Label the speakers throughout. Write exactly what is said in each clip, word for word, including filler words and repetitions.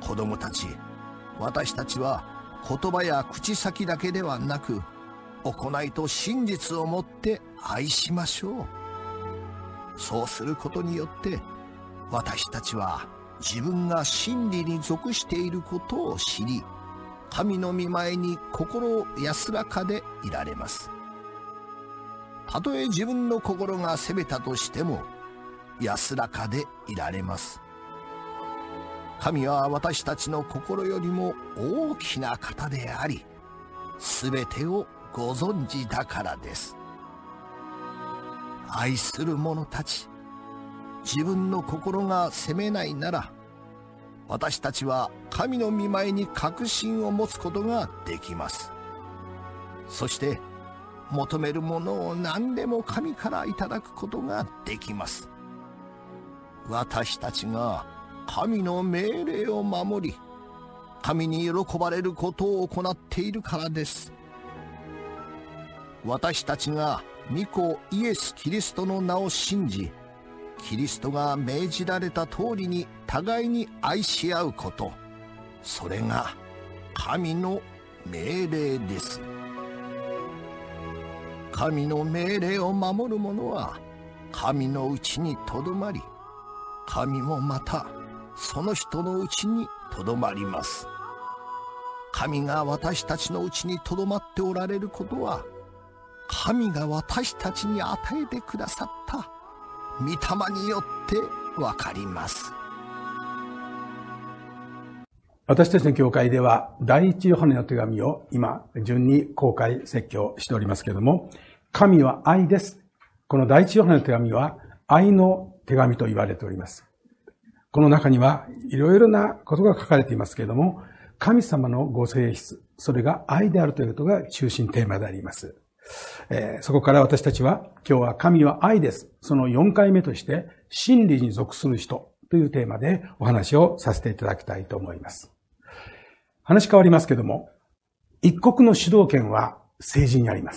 Speaker 1: 子供たち、私たちは言葉や口先だけではなく、行いと真実をもって愛しましょう。そうすることによって、私たちは自分が真理に属していることを知り、神の御前に心安らかでいられます。たとえ自分の心が責めたとしても、安らかでいられます。神は私たちの心よりも大きな方であり、すべてをご存知だからです。愛する者たち、自分の心が責めないなら、私たちは神の御前に確信を持つことができます。そして求めるものを何でも神からいただくことができます。私たちが神の命令を守り、神に喜ばれることを行っているからです。私たちが御子イエス・キリストの名を信じ、キリストが命じられた通りに互いに愛し合うこと、それが神の命令です。神の命令を守る者は神のうちにとどまり、神もまたその人のうちにとどまります。神が私たちのうちにとどまっておられることは、神が私たちに与えてくださった御霊によってわかります。
Speaker 2: 私たちの教会では第一ヨハネの手紙を今順に公開説教しておりますけれども、神は愛です。この第一ヨハネの手紙は愛の手紙と言われております。この中にはいろいろなことが書かれていますけれども、神様のご性質、それが愛であるということが中心テーマであります。えー、そこから私たちは今日は神は愛です。そのよんかいめとして真理に属する人というテーマでお話をさせていただきたいと思います。話変わりますけども、一国の主導権は政治にあります。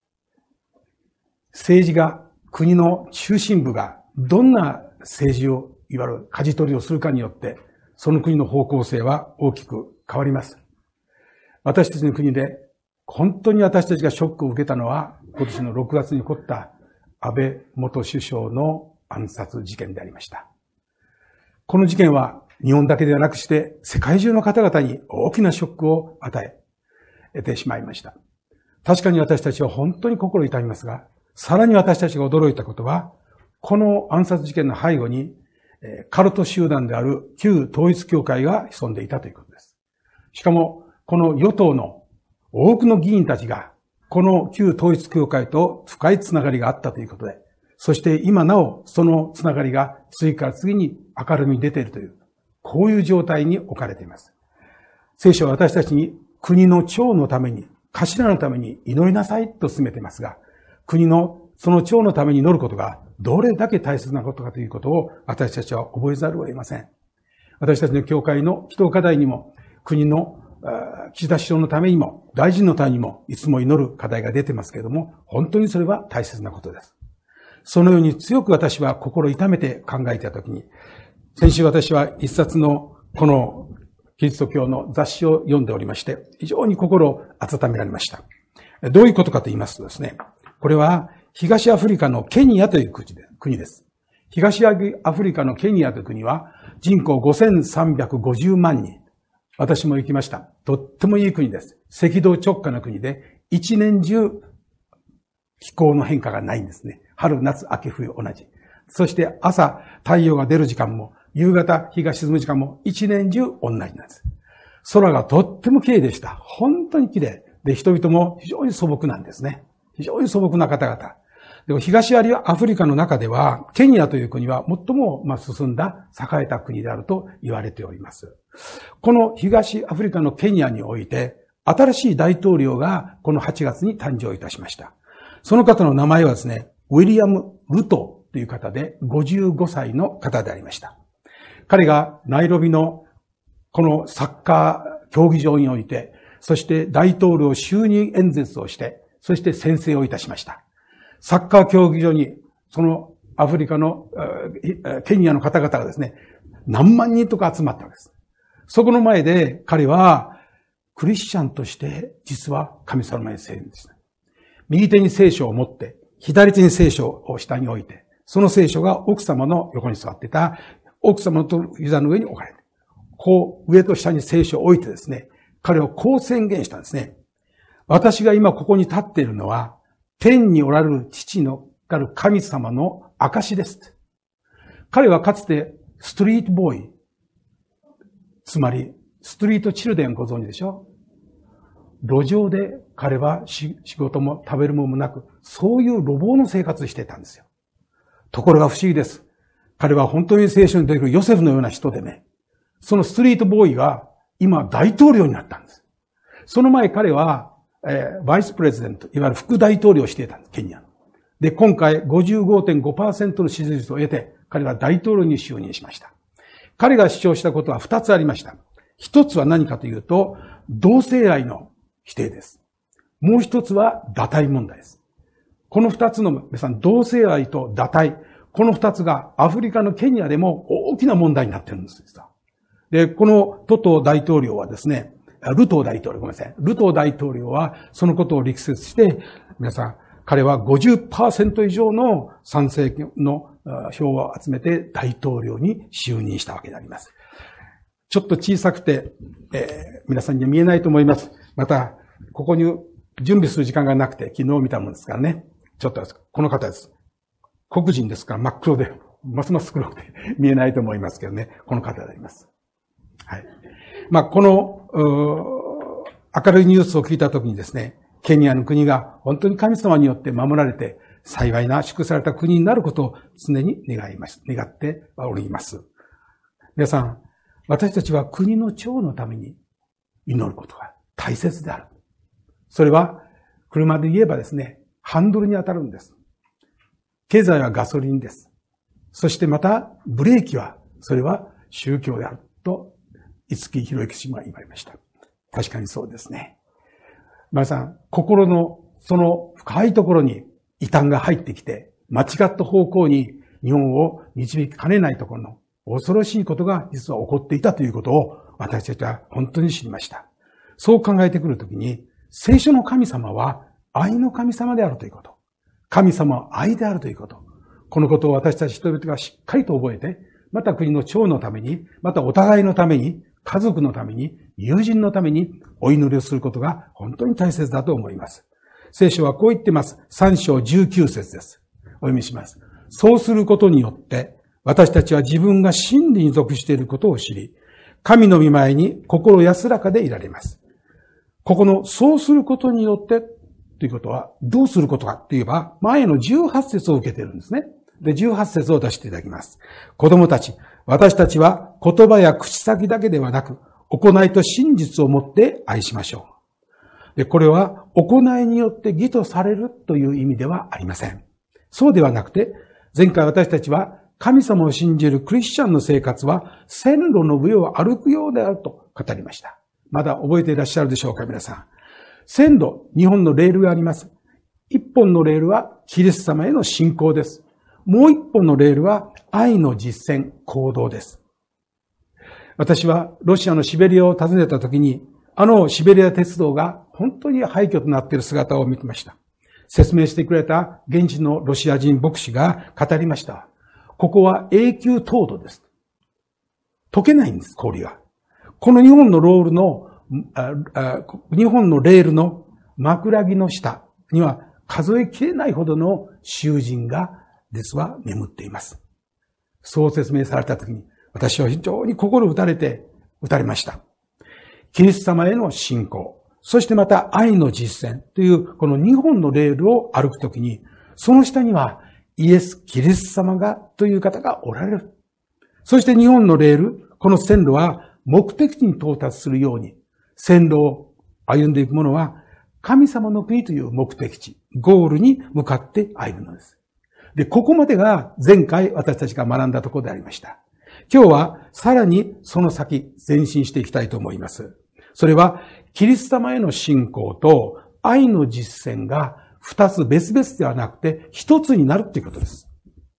Speaker 2: 政治が、国の中心部がどんな政治を、いわゆる舵取りをするかによって、その国の方向性は大きく変わります。私たちの国で本当に私たちがショックを受けたのは、今年のろくがつに起こった安倍元首相の暗殺事件でありました。この事件は日本だけではなくして世界中の方々に大きなショックを与えてしまいました。確かに私たちは本当に心痛みますが、さらに私たちが驚いたことは、この暗殺事件の背後にカルト集団である旧統一教会が潜んでいたということです。しかもこの与党の多くの議員たちが、この旧統一教会と深いつながりがあったということで、そして今なおそのつながりが次から次に明るみに出ているという、こういう状態に置かれています。聖書は私たちに国の長のために、頭のために祈りなさいと勧めていますが、国のその長のために祈ることがどれだけ大切なことかということを私たちは覚えざるを得ません。私たちの教会の祈祷課題にも、国の岸田首相のためにも、大臣のためにも、いつも祈る課題が出てますけれども、本当にそれは大切なことです。そのように強く私は心痛めて考えていたときに、先週私は一冊のこのキリスト教の雑誌を読んでおりまして、非常に心を温められました。どういうことかと言いますとですね、これは東アフリカのケニアという国です。東アフリカのケニアという国は人口ごせんさんびゃくごじゅうまんにん。私も行きました。とってもいい国です。赤道直下の国で、一年中気候の変化がないんですね。春、夏、秋、冬同じ。そして朝太陽が出る時間も、夕方日が沈む時間も一年中同じなんです。空がとっても綺麗でした。本当に綺麗。で、人々も非常に素朴なんですね。非常に素朴な方々。でも東アフリカの中では、ケニアという国は最も進んだ栄えた国であると言われております。この東アフリカのケニアにおいて、新しい大統領がこのはちがつに誕生いたしました。その方の名前はですね、ウィリアム・ルトという方でごじゅうごさいの方でありました。彼がナイロビのこのサッカー競技場において、そして大統領就任演説をして、そして宣誓をいたしました。サッカー競技場に、そのアフリカの、ケニアの方々がですね、何万人とか集まったわけです。 そこの前で彼はクリスチャンとして実は神様の前に聖です。右手に聖書を持って、左手に聖書を下に置いて、その聖書が奥様の横に座っていた奥様と膝の上に置かれて、こう上と下に聖書を置いてですね、彼はこう宣言したんですね。私が今ここに立っているのは、天におられる父のある神様の証です。彼はかつてストリートボーイ、つまりストリートチルデンご存知でしょ？路上で彼は仕事も食べるものもなく、そういう路傍の生活をしていたんですよ。ところが不思議です。彼は本当に聖書に出てくるヨセフのような人でね、そのストリートボーイが今大統領になったんです。その前彼は、えー、バイスプレジデント、いわゆる副大統領をしていたんです、ケニアの。で、今回 ごじゅうごてんごパーセント の支持率を得て、彼は大統領に就任しました。彼が主張したことはふたつありました。一つは何かというと、同性愛の否定です。もう一つは堕胎問題です。この二つの、皆さん、同性愛と堕胎、この二つがアフリカのケニアでも大きな問題になっているんです。で、このトト大統領はですね、ルトー大統領、ごめんなさい。ルトー大統領はそのことを力説して、皆さん、彼は ごじゅっパーセント 以上の賛成の票を集めて大統領に就任したわけであります。ちょっと小さくて、えー、皆さんには見えないと思います。また、ここに準備する時間がなくて、昨日見たものですからね。ちょっと、この方です。黒人ですから真っ黒で、ますます黒くて見えないと思いますけどね。この方であります。はい。まあ、この、明るいニュースを聞いたときにですね、ケニアの国が本当に神様によって守られて、幸いな祝された国になることを常に願います。願っております。皆さん、私たちは国の長のために祈ることが大切である。それは、車で言えばですね、ハンドルに当たるんです。経済はガソリンです。そしてまた、ブレーキは、それは宗教であると、五木ひろゆき氏が言われました。確かにそうですね。皆さん、心のその深いところに異端が入ってきて、間違った方向に日本を導きかねないところの恐ろしいことが実は起こっていたということを私たちは本当に知りました。そう考えてくるときに、聖書の神様は愛の神様であるということ。神様は愛であるということ。このことを私たち人々がしっかりと覚えて、また国の長のために、またお互いのために、家族のために、友人のためにお祈りをすることが本当に大切だと思います。聖書はこう言っています。さん章じゅうきゅう節です。お読みします。そうすることによって、私たちは自分が真理に属していることを知り、神の御前に心安らかでいられます。ここのそうすることによってということは、どうすることかと言えば、前のじゅうはち節を受けているんですね。で、じゅうはち節を出していただきます。子供たち、私たちは言葉や口先だけではなく、行いと真実をもって愛しましょう。で、これは行いによって義とされるという意味ではありません。そうではなくて、前回私たちは神様を信じるクリスチャンの生活は線路の上を歩くようであると語りました。まだ覚えていらっしゃるでしょうか、皆さん。線路、日本のレールがあります。一本のレールはキリスト様への信仰です。もう一本のレールは愛の実践、行動です。私はロシアのシベリアを訪ねた時に、あのシベリア鉄道が本当に廃墟となっている姿を見てました。説明してくれた現地のロシア人牧師が語りました。ここは永久凍土です。溶けないんです、氷が。この日本のロールの、ああ日本のレールの枕木の下には数えきれないほどの囚人が実は眠っています。そう説明されたときに、私は非常に心打たれて、打たれました。キリスト様への信仰、そしてまた愛の実践というこのにほんのレールを歩くときに、その下にはイエス・キリスト様がという方がおられる。そしてにほんのレール、この線路は目的地に到達するように、線路を歩んでいくものは神様の国という目的地、ゴールに向かって歩むのです。で、ここまでが前回私たちが学んだところでありました。今日はさらにその先前進していきたいと思います。それはキリスト様への信仰と愛の実践が二つ別々ではなくて一つになるということです。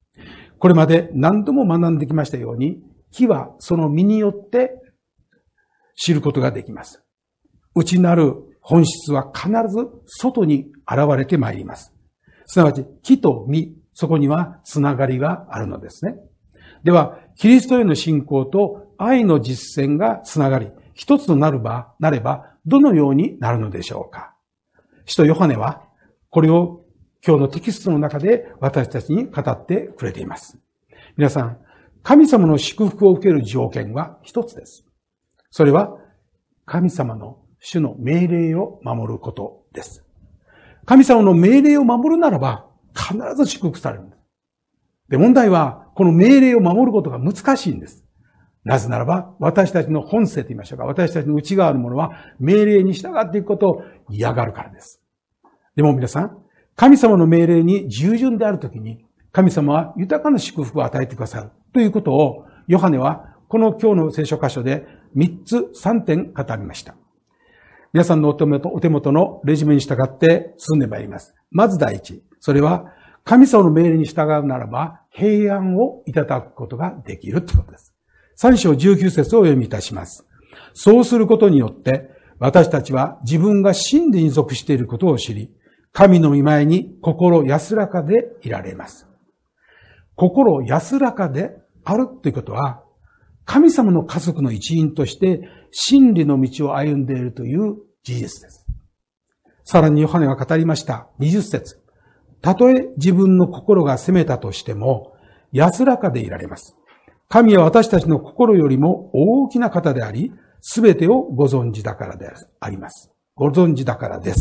Speaker 2: これまで何度も学んできましたように、木はその実によって知ることができます。内なる本質は必ず外に現れてまいります。すなわち、木と実、そこにはつながりがあるのですね。では、キリストへの信仰と愛の実践がつながり、一つとなれば、なれば、どのようになるのでしょうか。使徒ヨハネは、これを今日のテキストの中で私たちに語ってくれています。皆さん、神様の祝福を受ける条件は一つです。それは、神様の主の命令を守ることです。神様の命令を守るならば、必ず祝福されるんです。で、問題は、この命令を守ることが難しいんです。なぜならば、私たちの本性と言いましょうか、私たちの内側のものは、命令に従っていくことを嫌がるからです。でも皆さん、神様の命令に従順であるときに、神様は豊かな祝福を与えてくださるということを、ヨハネはこの今日の聖書箇所でみっつさんてん語りました。皆さんのお手元、お手元のレジュメに従って進んでまいります。まず第一、それは神様の命令に従うならば平安をいただくことができるということです。さん章じゅうきゅう節をお読みいたします。そうすることによって私たちは自分が真理に属していることを知り、神の御前に心安らかでいられます。心安らかであるということは、神様の家族の一員として真理の道を歩んでいるという事実です。さらにヨハネは語りました。にじゅっ節。たとえ自分の心が責めたとしても安らかでいられます。神は私たちの心よりも大きな方であり、すべてをご存知だからであります。ご存知だからです。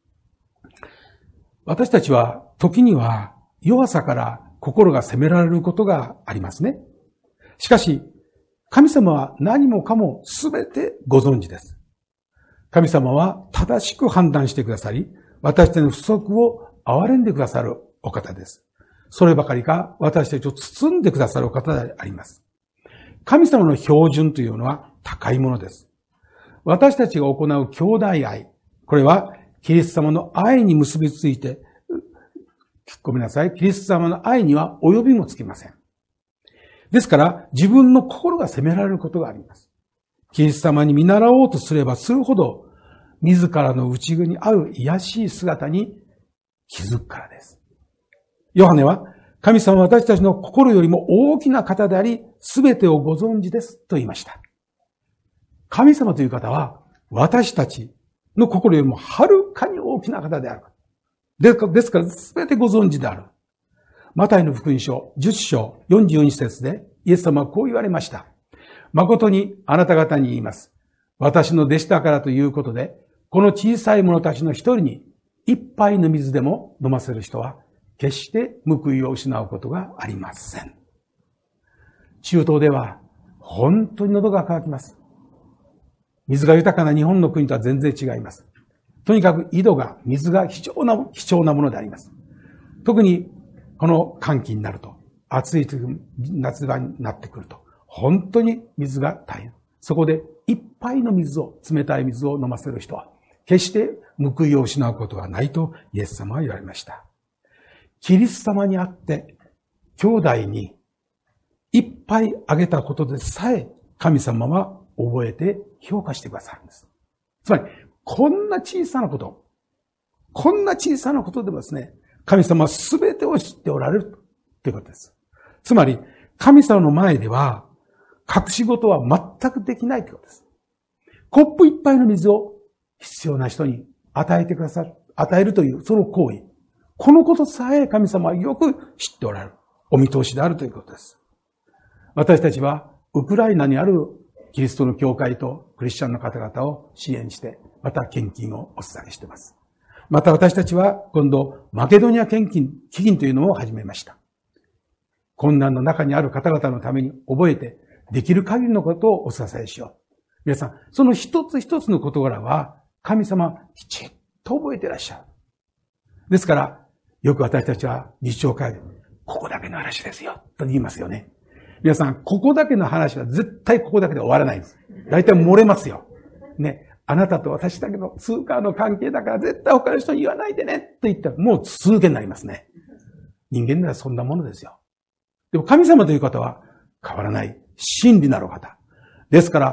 Speaker 2: 私たちは時には弱さから心が責められることがありますね。しかし、神様は何もかもすべてご存知です。神様は正しく判断してくださり、私たちの不足を憐れんでくださるお方です。そればかりか、私たちを包んでくださるお方であります。神様の標準というのは高いものです。私たちが行う兄弟愛、これはキリスト様の愛に結びついて、ごめんなさい、キリスト様の愛には及びもつきません。ですから、自分の心が責められることがあります。キリスト様に見習おうとすればするほど、自らの内側にある卑しい姿に気づくからです。ヨハネは、神様は私たちの心よりも大きな方であり、すべてをご存知ですと言いました。神様という方は、私たちの心よりもはるかに大きな方である。ですから、すべてご存知である。マタイの福音書じゅっ章よんじゅうに節でイエス様はこう言われました。誠にあなた方に言います。私の弟子だからということで、この小さい者たちの一人に一杯の水でも飲ませる人は、決して報いを失うことがありません。中東では本当に喉が渇きます。水が豊かな日本の国とは全然違います。とにかく井戸が、水が貴重な、貴重なものであります。特にこの寒気になると、暑い夏場になってくると、本当に水が大変。そこで一杯の水を、冷たい水を飲ませる人は、決して報いを失うことがないとイエス様は言われました。キリスト様にあって、兄弟に一杯あげたことでさえ、神様は覚えて評価してくださるんです。つまり、こんな小さなこと、こんな小さなことでもですね、神様は全てを知っておられるということです。つまり、神様の前では、隠し事は全くできないということです。コップ一杯の水を必要な人に与えてくださる、与えるというその行為。このことさえ神様はよく知っておられる。お見通しであるということです。私たちは、ウクライナにあるキリストの教会とクリスチャンの方々を支援して、また献金をお捧げしています。また私たちは今度、マケドニア献金、基金というのを始めました。困難の中にある方々のために覚えて、できる限りのことをお支えしよう。皆さん、その一つ一つの事柄は、神様きちっと覚えていらっしゃる。ですから、よく私たちは日常会で、ここだけの話ですよ、と言いますよね。皆さん、ここだけの話は絶対ここだけで終わらないんです。大体漏れますよ。ね。あなたと私だけの通貨の関係だから絶対他の人に言わないでねって言ったらもう続けになりますね。人間ではそんなものですよ。でも神様という方は変わらない真理なる方。ですから、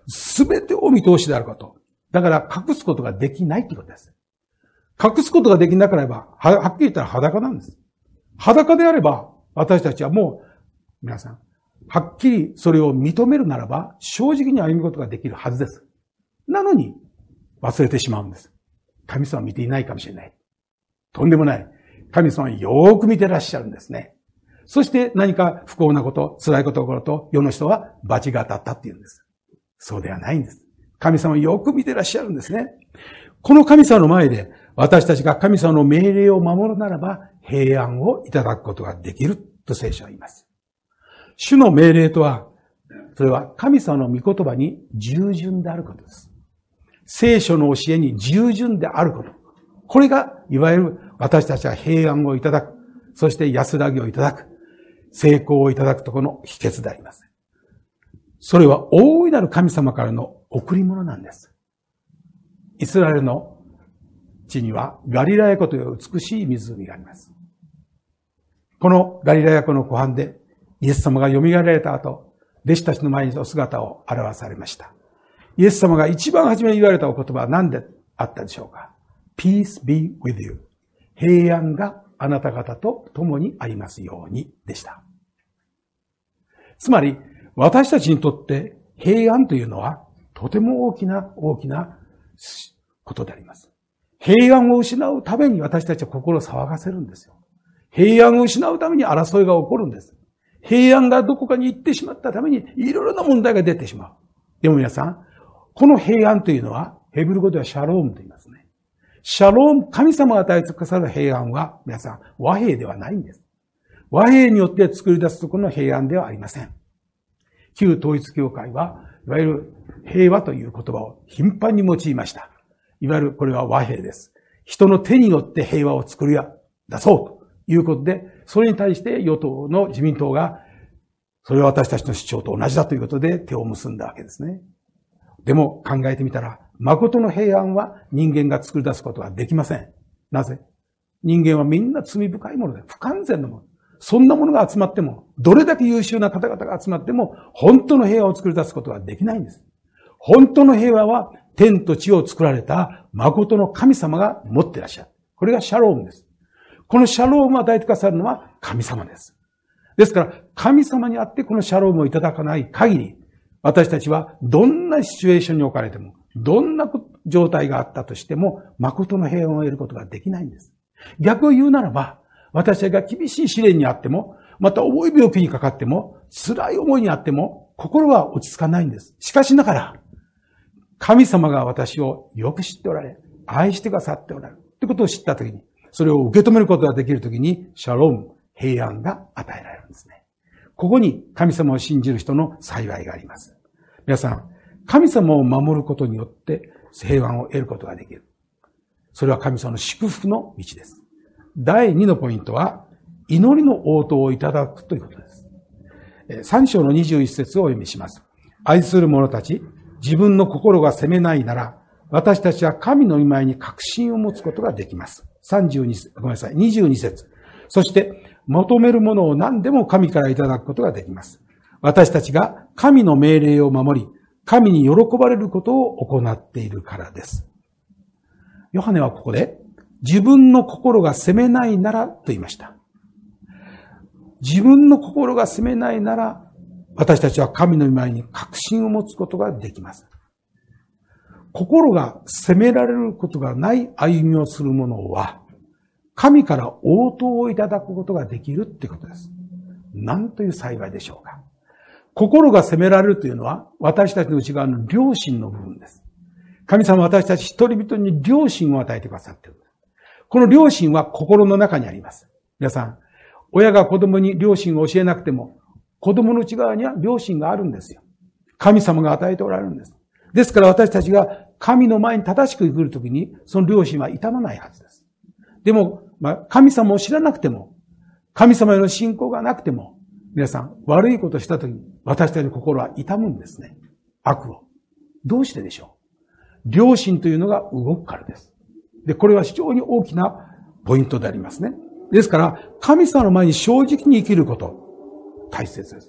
Speaker 2: すべてお見通しであること。だから隠すことができないということです。隠すことができなければ、は、はっきり言ったら裸なんです。裸であれば、私たちはもう、皆さん、はっきりそれを認めるならば、正直に歩むことができるはずです。なのに、忘れてしまうんです。神様は見ていないかもしれない。とんでもない。神様はよーく見てらっしゃるんですね。そして何か不幸なこと、辛いことが起こると、世の人は罰が当たったって言うんです。そうではないんです。神様はよく見てらっしゃるんですね。この神様の前で、私たちが神様の命令を守るならば、平安をいただくことができると聖書は言います。主の命令とは、それは神様の御言葉に従順であることです。聖書の教えに従順であること。これが、いわゆる私たちは平安をいただく、そして安らぎをいただく、成功をいただくところの秘訣であります。それは大いなる神様からの贈り物なんです。イスラエルの地にはガリラヤ湖という美しい湖があります。このガリラヤ湖の湖畔でイエス様が蘇られた後、弟子たちの前にお姿を現されました。イエス様が一番初めに言われたお言葉は何であったでしょうか？ Peace be with you。平安があなた方と共にありますようにでした。つまり、私たちにとって平安というのはとても大きな大きなことであります。平安を失うために私たちは心を騒がせるんですよ。平安を失うために争いが起こるんです。平安がどこかに行ってしまったためにいろいろな問題が出てしまう。でも皆さん、この平安というのはヘブル語ではシャロームと言いますね。シャローム、神様が与えてくださる平安は皆さん和平ではないんです。和平によって作り出すところの平安ではありません。旧統一教会はいわゆる平和という言葉を頻繁に用いました。いわゆるこれは和平です。人の手によって平和を作り出そうということで、それに対して与党の自民党が、それは私たちの主張と同じだということで手を結んだわけですね。でも考えてみたら、誠の平安は人間が作り出すことはできません。なぜ？人間はみんな罪深いもので、不完全なもの。そんなものが集まっても、どれだけ優秀な方々が集まっても、本当の平和を作り出すことはできないんです。本当の平和は、天と地を作られた誠の神様が持っていらっしゃる。これがシャロームです。このシャロームを与えてくださるのは神様です。ですから、神様にあってこのシャロームをいただかない限り、私たちはどんなシチュエーションに置かれても、どんな状態があったとしても、誠の平安を得ることができないんです。逆を言うならば、私たちが厳しい試練にあっても、また重い病気にかかっても、辛い思いにあっても、心は落ち着かないんです。しかしながら、神様が私をよく知っておられ、愛してくださっておられる。ということを知ったときに、それを受け止めることができるときに、シャローム、平安が与えられるんですね。ここに神様を信じる人の幸いがあります。皆さん、神様を守ることによって平安を得ることができる。それは神様の祝福の道です。第二のポイントは、祈りの応答をいただくということです。三章の二十一節をお読みします。愛する者たち、自分の心が責めないなら、私たちは神の御前に確信を持つことができます。三十二節、ごめんなさい、二十二節。そして、求めるものを何でも神からいただくことができます。私たちが神の命令を守り、神に喜ばれることを行っているからです。ヨハネはここで、自分の心が責めないならと言いました。自分の心が責めないなら、私たちは神の御前に確信を持つことができます。心が責められることがない歩みをする者は、神から応答をいただくことができるってことです。なんという幸いでしょうか。心が責められるというのは、私たちの内側の良心の部分です。神様は私たち一人々に良心を与えてくださっている。この良心は心の中にあります。皆さん、親が子供に良心を教えなくても、子供の内側には良心があるんですよ。神様が与えておられるんです。ですから私たちが神の前に正しく来るときに、その良心は痛まないはずです。でも、まあ、神様を知らなくても、神様への信仰がなくても、皆さん、悪いことをしたときに、私たちの心は痛むんですね。悪を。どうしてでしょう？良心というのが動くからです。で、これは非常に大きなポイントでありますね。ですから、神様の前に正直に生きること、大切です。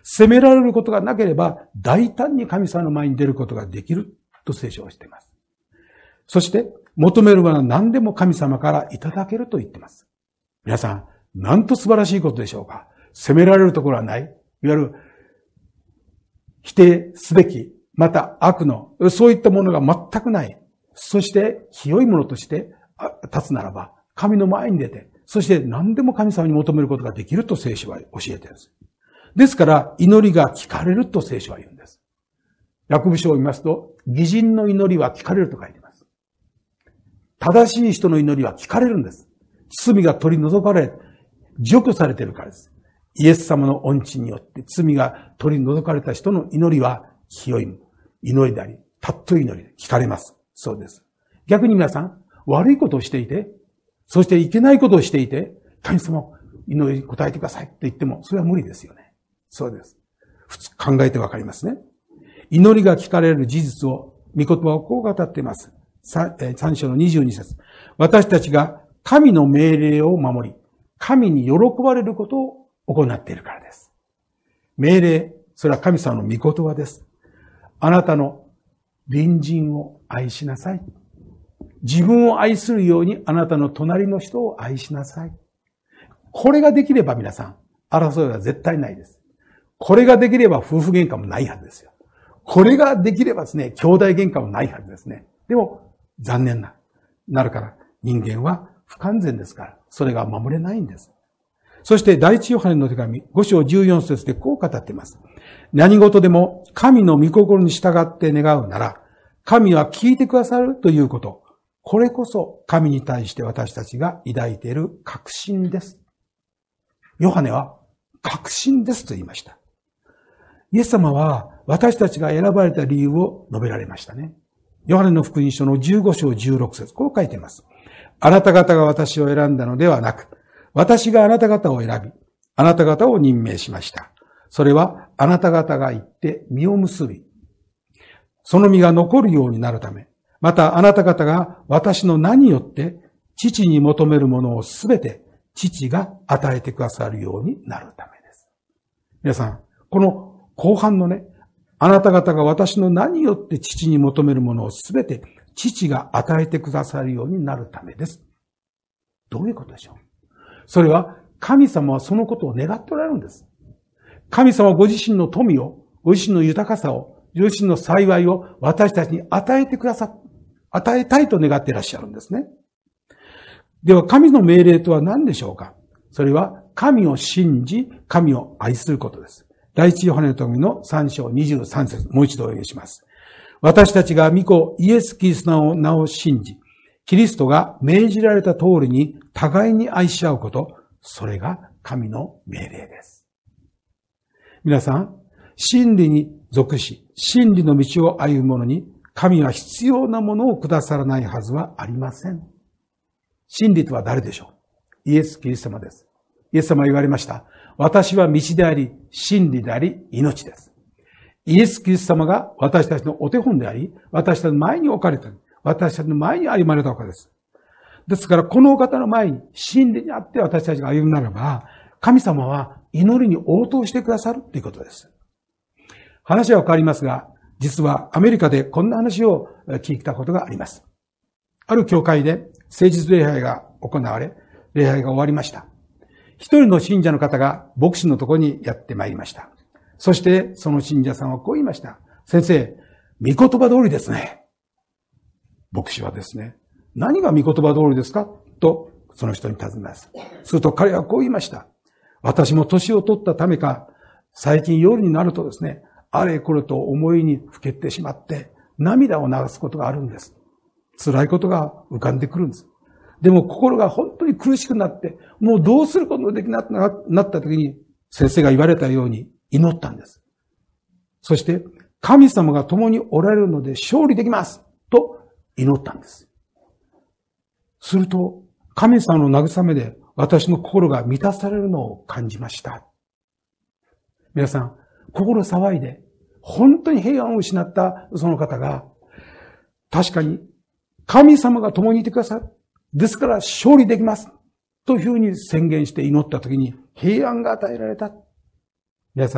Speaker 2: 責められることがなければ、大胆に神様の前に出ることができると聖書はしています。そして、求めるものは何でも神様からいただけると言っています。皆さん、なんと素晴らしいことでしょうか。責められるところはない。いわゆる、否定すべき、また悪の、そういったものが全くない。そして、清いものとして立つならば、神の前に出て、そして何でも神様に求めることができると聖書は教えているんです。ですから、祈りが聞かれると聖書は言うんです。ヤコブ書を見ますと、義人の祈りは聞かれると書いています。正しい人の祈りは聞かれるんです。罪が取り除かれ、除去されているからです。イエス様の恩知によって罪が取り除かれた人の祈りは清い祈りであり、たっとい祈りで聞かれます。そうです。逆に皆さん、悪いことをしていて、そしていけないことをしていて、神様、祈りに答えてくださいと言っても、それは無理ですよね。そうです。普通考えてわかりますね。祈りが聞かれる事実を、御言葉をこう語っています。三章のにじゅうに節。私たちが神の命令を守り、神に喜ばれることを行っているからです。命令、それは神様の御言葉です。あなたの隣人を愛しなさい。自分を愛するようにあなたの隣の人を愛しなさい。これができれば皆さん、争いは絶対ないです。これができれば夫婦喧嘩もないはずですよ。これができればですね、兄弟喧嘩もないはずですね。でも、残念な、なるから、人間は不完全ですから、それが守れないんです。そして、第一ヨハネの手紙、ご章じゅうよん節でこう語っています。何事でも、神の御心に従って願うなら、神は聞いてくださるということ。これこそ、神に対して私たちが抱いている確信です。ヨハネは、確信ですと言いました。イエス様は私たちが選ばれた理由を述べられましたね。ヨハネの福音書のじゅうご章じゅうろく節、こう書いています。あなた方が私を選んだのではなく、私があなた方を選び、あなた方を任命しました。それはあなた方が行って実を結び、その実が残るようになるため、またあなた方が私の名によって父に求めるものをすべて父が与えてくださるようになるためです。皆さん、この後半のね、あなた方が私の名によって父に求めるものをすべて父が与えてくださるようになるためです。どういうことでしょう？それは神様はそのことを願っておられるんです。神様はご自身の富を、ご自身の豊かさを、ご自身の幸いを私たちに与えてくださ、与えたいと願っていらっしゃるんですね。では神の命令とは何でしょうか？それは神を信じ、神を愛することです。第一ヨハネの手紙のさん章にじゅうさん節、もう一度お読みします。私たちが御子イエス・キリストの名を信じ、キリストが命じられた通りに互いに愛し合うこと、それが神の命令です。皆さん、真理に属し、真理の道を歩む者に、神は必要なものをくださらないはずはありません。真理とは誰でしょう？イエス・キリスト様です。イエス様は言われました。私は道であり、真理であり、命です。イエス・キリスト様が私たちのお手本であり、私たちの前に置かれた、私たちの前に歩まれたわけです。ですから、このお方の前に真理にあって私たちが歩むならば、神様は祈りに応答してくださるということです。話は変わりますが、実はアメリカでこんな話を聞いたことがあります。ある教会で聖日礼拝が行われ、礼拝が終わりました。一人の信者の方が牧師のところにやってまいりました。そしてその信者さんはこう言いました。先生、御言葉通りですね。牧師はですね、何が御言葉通りですかとその人に尋ねます。すると彼はこう言いました。私も年を取ったためか、最近夜になるとですね、あれこれと思いにふけってしまって涙を流すことがあるんです。辛いことが浮かんでくるんです。でも心が本当に苦しくなって、もうどうすることもできなくなった時に、先生が言われたように祈ったんです。そして、神様が共におられるので勝利できますと祈ったんです。すると、神様の慰めで私の心が満たされるのを感じました。皆さん、心騒いで、本当に平安を失ったその方が、確かに神様が共にいてくださる。ですから勝利できます。というふうに宣言して祈ったときに平安が与えられた。皆さん、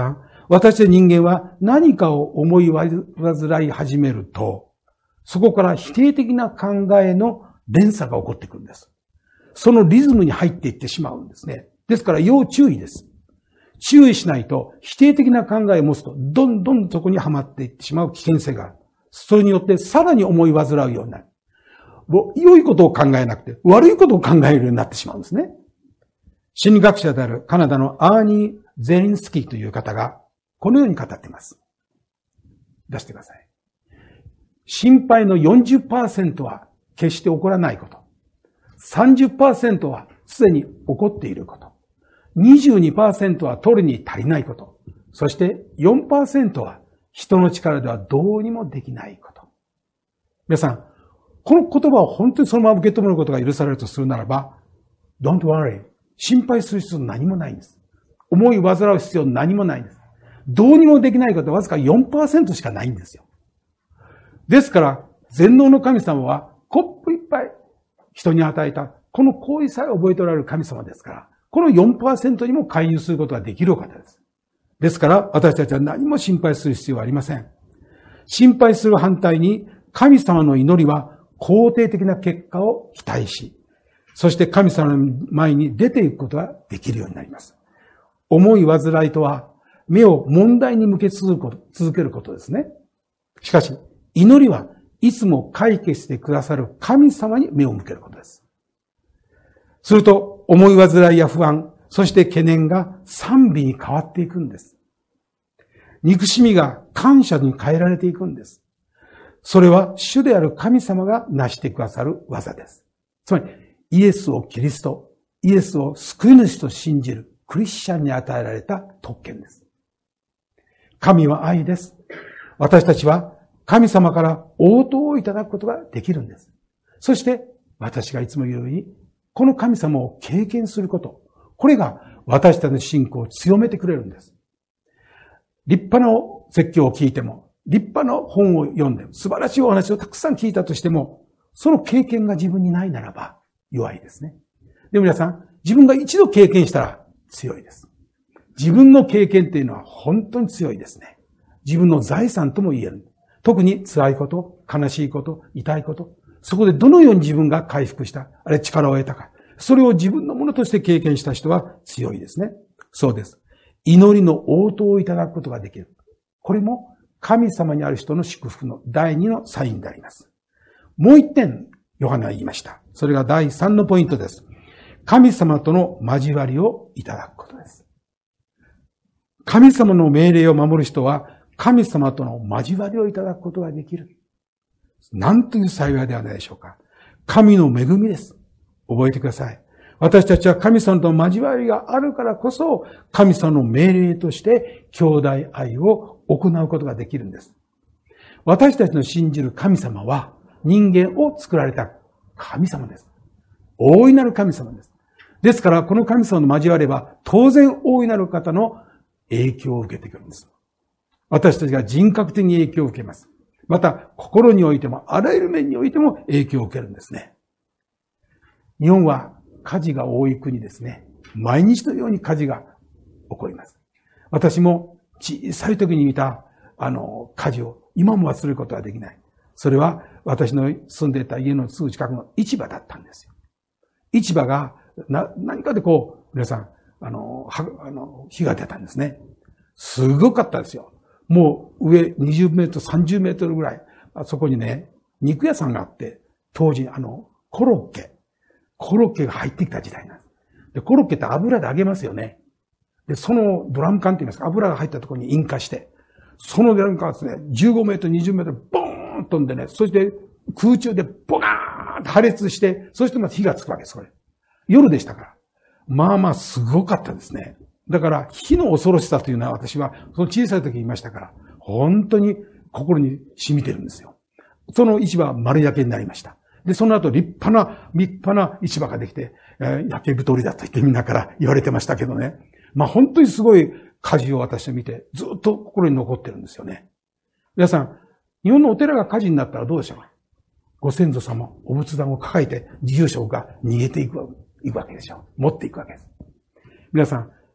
Speaker 2: 私たち人間は何かを思い煩い始めると、そこから否定的な考えの連鎖が起こってくるんです。そのリズムに入っていってしまうんですね。ですから要注意です。注意しないと否定的な考えを持つと、どんどんそこにはまっていってしまう危険性がある。それによってさらに思い煩うようになる。良いことを考えなくて、悪いことを考えるようになってしまうんですね。心理学者であるカナダのアーニー・ゼリンスキーという方が、このように語っています。出してください。心配の よんじゅっパーセント は決して起こらないこと。さんじゅっパーセント はすでに起こっていること。にじゅうにパーセント は取るに足りないこと。そして よんパーセント は人の力ではどうにもできないこと。皆さん、この言葉を本当にそのまま受け止めることが許されるとするならば、Don't worry. 心配する必要何もないんです。思い煩う必要何もないんです。どうにもできないことはわずか よんパーセント しかないんですよ。ですから、全能の神様はコップいっぱい人に与えた、この行為さえ覚えておられる神様ですから、この よんパーセント にも介入することができるお方です。ですから、私たちは何も心配する必要はありません。心配する反対に、神様の祈りは肯定的な結果を期待し、そして神様の前に出ていくことができるようになります。思い煩いとは、目を問題に向け続けることですね。しかし、祈りはいつも解決してくださる神様に目を向けることです。すると、思い煩いや不安、そして懸念が賛美に変わっていくんです。憎しみが感謝に変えられていくんです。それは主である神様が成してくださる技です。つまり、イエスをキリスト、イエスを救い主と信じるクリスチャンに与えられた特権です。神は愛です。私たちは神様から応答をいただくことができるんです。そして、私がいつも言うように、この神様を経験すること、これが私たちの信仰を強めてくれるんです。立派な説教を聞いても、立派な本を読んでも、素晴らしいお話をたくさん聞いたとしても、その経験が自分にないならば弱いですね。でも皆さん、自分が一度経験したら強いです。自分の経験っていうのは本当に強いですね。自分の財産とも言える。特に辛いこと、悲しいこと、痛いこと、そこでどのように自分が回復した、あれ力を得たか、それを自分のものとして経験した人は強いですね。そうです。祈りの応答をいただくことができる。これも神様にある人の祝福の第二のサインであります。もう一点、ヨハネは言いました。それが第三のポイントです。神様との交わりをいただくことです。神様の命令を守る人は、神様との交わりをいただくことができる。なんという幸いではないでしょうか。神の恵みです。覚えてください。私たちは神様との交わりがあるからこそ、神様の命令として兄弟愛を行うことができるんです。私たちの信じる神様は人間を作られた神様です。大いなる神様です。ですから、この神様の交われば、当然大いなる方の影響を受けてくるんです。私たちが人格的に影響を受けます。また、心においても、あらゆる面においても影響を受けるんですね。日本は火事が多い国ですね。毎日のように火事が起こります。私も小さい時に見た、あの、火事を今も忘れることはできない。それは私の住んでいた家のすぐ近くの市場だったんですよ。市場がな何かでこう、皆さん、あの、はあの火が出たんですね。すごかったですよ。もう上にじゅうメートル、さんじゅうメートルぐらい、あそこにね、肉屋さんがあって、当時、あの、コロッケ、コロッケが入ってきた時代なんです。で、コロッケって油で揚げますよね。で、そのドラム缶って言いますか、油が入ったところに引火して、そのドラム缶はですね、じゅうごメートル、にじゅうメートル、ボーン飛んでね、そして空中でボカーンと破裂して、そしてまた火がつくわけです、これ。夜でしたから。まあまあ、すごかったですね。だから、火の恐ろしさというのは私は、その小さい時に言いましたから、本当に心に染みてるんですよ。その市場は丸焼けになりました。で、その後立派な、立派な市場ができて、えー、焼け太りだと言ってみんなから言われてましたけどね。まあ本当にすごい火事を私は見て、ずっと心に残ってるんですよね。皆さん、日本のお寺が火事になったらどうでしょうか。ご先祖様、お仏壇を抱えて、住職が逃げていく、いくわけでしょう。持っていくわけです。皆さん、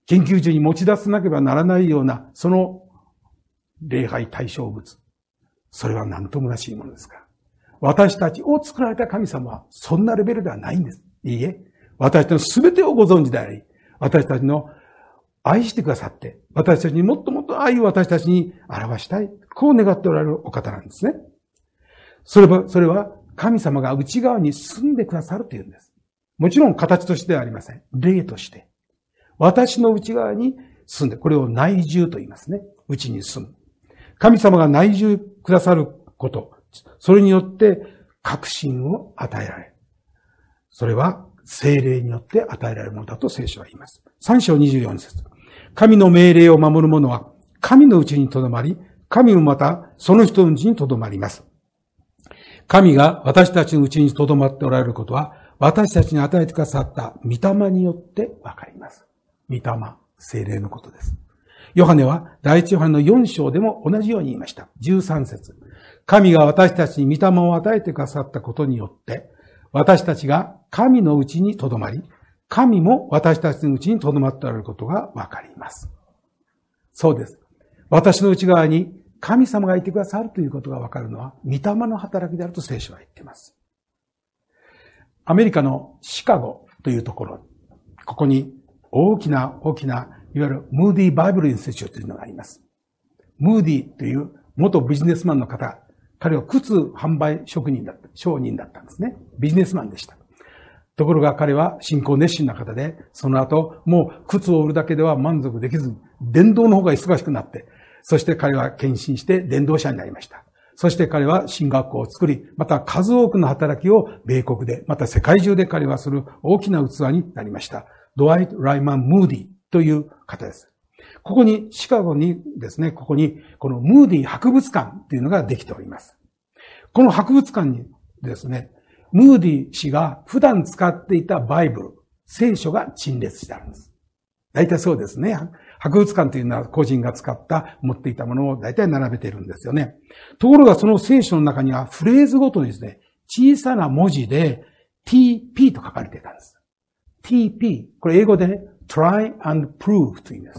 Speaker 2: 研究中に持ち出さなければならないような、その礼拝対象物。それは何と虚しいものですか。私たちを作られた神様はそんなレベルではないんです。いいえ、私たちの全てをご存知であり、私たちの愛してくださって、私たちにもっともっと愛を私たちに表したい。こう願っておられるお方なんですね。それは、それは神様が内側に住んでくださるというんです。もちろん形としてではありません。霊として。私の内側に住んで、これを内住と言いますね。内に住む。神様が内住くださること、それによって確信を与えられる。それは聖霊によって与えられるものだと聖書は言います。さん章にじゅうよん節。神の命令を守る者は神のうちにとどまり、神もまたその人のうちにとどまります。神が私たちのうちにとどまっておられることは、私たちに与えてくださった御霊によってわかります。御霊、聖霊のことです。ヨハネは第一ヨハネのよん章でも同じように言いました。じゅうさん節。神が私たちに御霊を与えてくださったことによって、私たちが神のうちにとどまり、神も私たちのうちにとどまっておられることがわかります。そうです。私の内側に神様がいてくださるということがわかるのは、御霊の働きであると聖書は言っています。アメリカのシカゴというところ、ここに大きな大きな、いわゆるムーディーバイブルインスティチュートというのがあります。ムーディーという元ビジネスマンの方、彼は靴販売職人だった、商人だったんですね。ビジネスマンでした。ところが彼は信仰熱心な方で、その後、もう靴を売るだけでは満足できずに、伝道の方が忙しくなって、そして彼は献身して伝道者になりました。そして彼は進学校を作り、また数多くの働きを米国で、また世界中で彼はする大きな器になりました。ドワイト・ライマン・ムーディという方です。ここに、シカゴにですね、ここに、このムーディ博物館というのができております。この博物館にですね、ムーディ氏が普段使っていたバイブル、聖書が陳列してあるんです。大体そうですね。博物館というのは個人が使った、持っていたものを大体並べているんですよね。ところがその聖書の中にはフレーズごとにですね、小さな文字で ティーピー と書かれていたんです。ティーピー。これ英語でね、try and prove というんです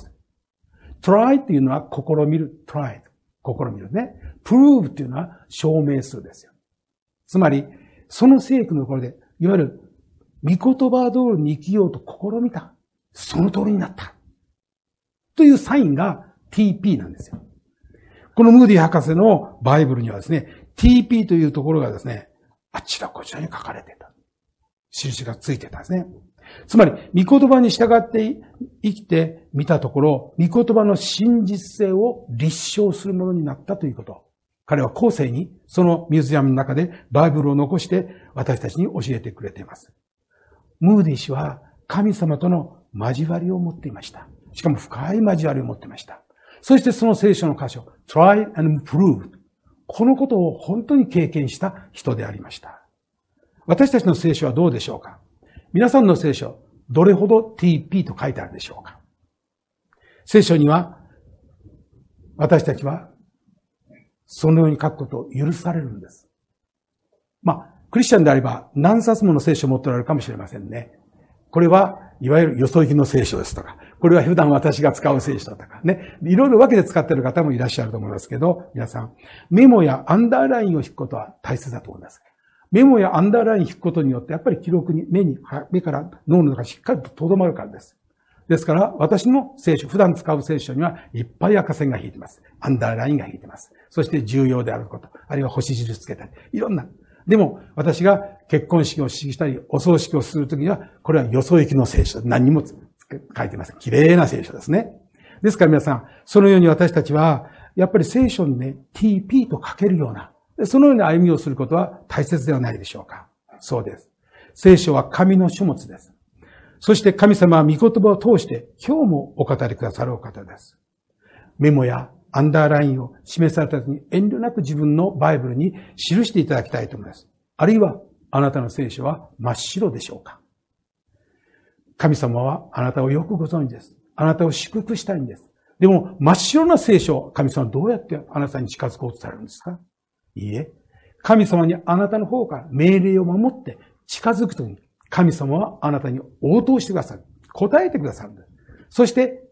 Speaker 2: 。try っていうのは試みる。try。試みるね。prove っていうのは証明するですよ。つまり、その聖句のところで、いわゆる、御言葉通りに生きようと試みた。その通りになった。というサインが ティーピー なんですよ。このムーディ博士のバイブルにはですね、ティーピー というところがですね、あちらこちらに書かれていた。印がついてたんですね。つまり、御言葉に従って生きてみたところ、御言葉の真実性を立証するものになったということ。彼は後世にそのミュージアムの中でバイブルを残して私たちに教えてくれています。ムーディ氏は神様との交わりを持っていました。しかも深い交わりを持っていました。そしてその聖書の箇所、try and prove。このことを本当に経験した人でありました。私たちの聖書はどうでしょうか？皆さんの聖書、どれほど ティーピー と書いてあるでしょうか？聖書には、私たちは、そのように書くことを許されるんです。まあ、クリスチャンであれば何冊もの聖書を持っておられるかもしれませんね。これは、いわゆるよそ行きの聖書ですとか、これは普段私が使う聖書だとかね、いろいろ分けて使っている方もいらっしゃると思いますけど、皆さん、メモやアンダーラインを引くことは大切だと思います。メモやアンダーラインを引くことによって、やっぱり記録に、目に、目から脳の中にしっかりと留まるからです。ですから、私の聖書、普段使う聖書にはいっぱい赤線が引いてます。アンダーラインが引いてます。そして重要であること、あるいは星印つけたり、いろんな。でも、私が結婚式をしたり、お葬式をするときには、これはよそ行きの聖書。何にも書いてません。綺麗な聖書ですね。ですから皆さん、そのように私たちは、やっぱり聖書にね、ティーピー と書けるような、そのような歩みをすることは大切ではないでしょうか。そうです。聖書は神の書物です。そして神様は御言葉を通して今日もお語りくださるお方です。メモやアンダーラインを示された時に遠慮なく自分のバイブルに記していただきたいと思います。あるいはあなたの聖書は真っ白でしょうか。神様はあなたをよくご存知です。あなたを祝福したいんです。でも真っ白な聖書、神様はどうやってあなたに近づこうとされるんですか？いいえ。神様にあなたの方から命令を守って近づくときに、神様はあなたに応答してくださる。答えてくださるんです。そして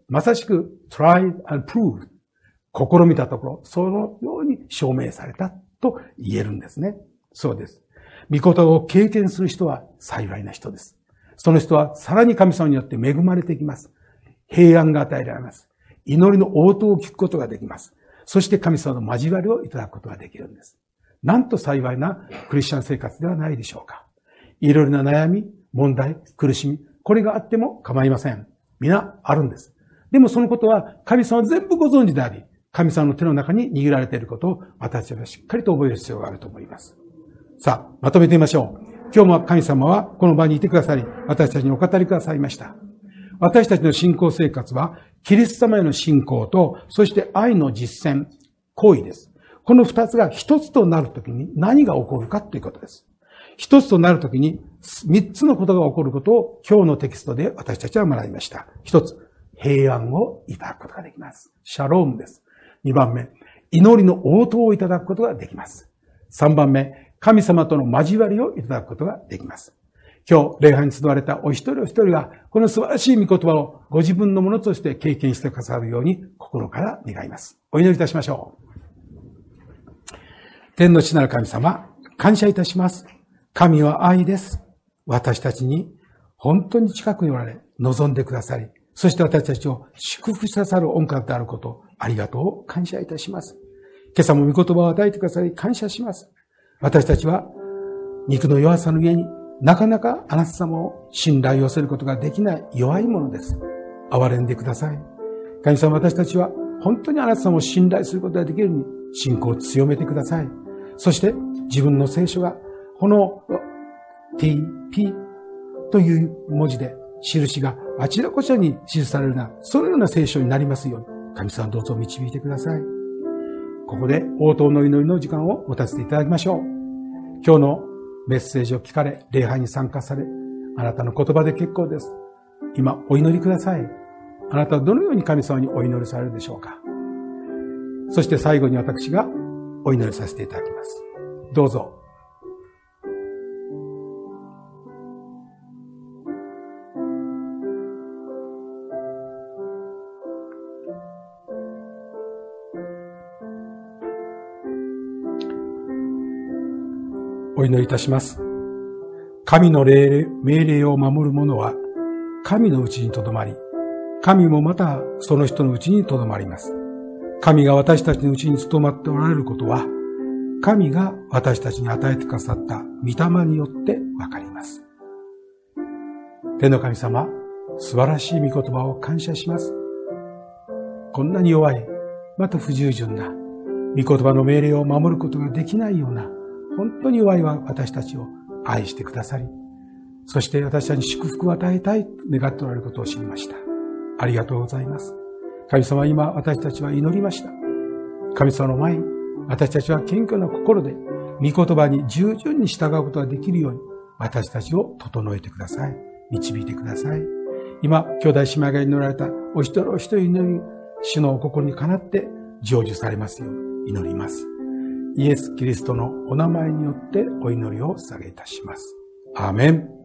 Speaker 2: まさしく tried and proved。試みたところ、そのように証明されたと言えるんですね。そうです。御言葉を経験する人は幸いな人です。その人はさらに神様によって恵まれていきます。平安が与えられます。祈りの応答を聞くことができます。そして神様の交わりをいただくことができるんです。なんと幸いなクリスチャン生活ではないでしょうか。いろいろな悩み、問題、苦しみ、これがあっても構いません。皆あるんです。でもそのことは神様は全部ご存知であり、神様の手の中に握られていることを私たちはしっかりと覚える必要があると思います。さあ、まとめてみましょう。今日も神様はこの場にいてくださり、私たちにお語りくださいました。私たちの信仰生活は、キリスト様への信仰と、そして愛の実践、行為です。この二つが一つとなるときに何が起こるかということです。一つとなるときに三つのことが起こることを今日のテキストで私たちは学びました。一つ、平安をいただくことができます。シャロームです。二番目、祈りの応答をいただくことができます。三番目、神様との交わりをいただくことができます。今日、礼拝に集われたお一人お一人が、この素晴らしい御言葉をご自分のものとして経験してくださるように心から願います。お祈りいたしましょう。天の父なる神様、感謝いたします。神は愛です。私たちに本当に近くにおられ、望んでくださり、そして私たちを祝福してくださる恩方であることをありがとう感謝いたします。今朝も御言葉を与えてくださり感謝します。私たちは肉の弱さの上になかなかあなた様を信頼を寄せることができない弱いものです。憐れんでください。神様、私たちは本当にあなた様を信頼することができるように信仰を強めてください。そして自分の聖書がこの ティーピー という文字で印があちらこちらに記されるような、そのような聖書になりますように神様どうぞ導いてください。ここで応答の祈りの時間を持たせていただきましょう。今日のメッセージを聞かれ、礼拝に参加され、あなたの言葉で結構です。今お祈りください。あなたはどのように神様にお祈りされるでしょうか。そして最後に私がお祈りさせていただきます。どうぞ。お祈りいたします。神の命令を守る者は神のうちにとどまり、神もまたその人のうちにとどまります。神が私たちのうちにとどまっておられることは、神が私たちに与えてくださった御霊によってわかります。天の神様、素晴らしい御言葉を感謝します。こんなに弱い、また不従順な、御言葉の命令を守ることができないような、本当に弱い私たちを愛してくださり、そして私たちに祝福を与えたいと願っておられることを知りました。ありがとうございます。神様、今私たちは祈りました。神様の前に私たちは謙虚な心で御言葉に従順に従うことができるように私たちを整えてください。導いてください。今、兄弟姉妹が祈られたお一人お一人祈り、主のお心にかなって成就されますよう祈ります。イエス・キリストのお名前によってお祈りを捧げいたします。アーメン。